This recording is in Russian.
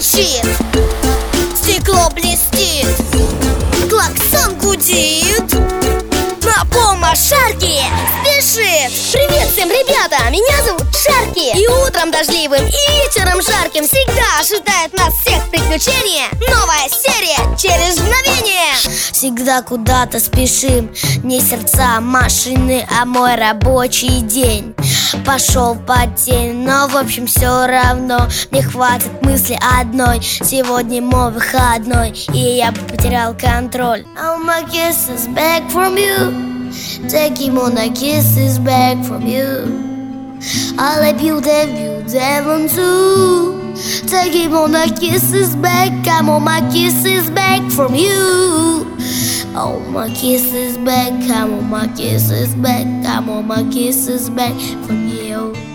стучит, стекло блестит, клаксон гудит, на помощь Шарки спешит. Привет всем, ребята! Меня зовут Шарки. И утром дождливым, и вечером жарким всегда ожидает нас всех приключения. Новая серия через мгновение. Всегда куда-то спешим, не сердца машины, а мой рабочий день пошел под тень, но в общем все равно мне хватит мысли одной. Сегодня мой выходной, и я бы потерял контроль. All my kisses back from you, taking all my kisses back from you. All I build them too, taking all my kisses back. I'm all my kisses back from you. All my kisses back, I'm all my kisses back. I'm all my kisses back from you.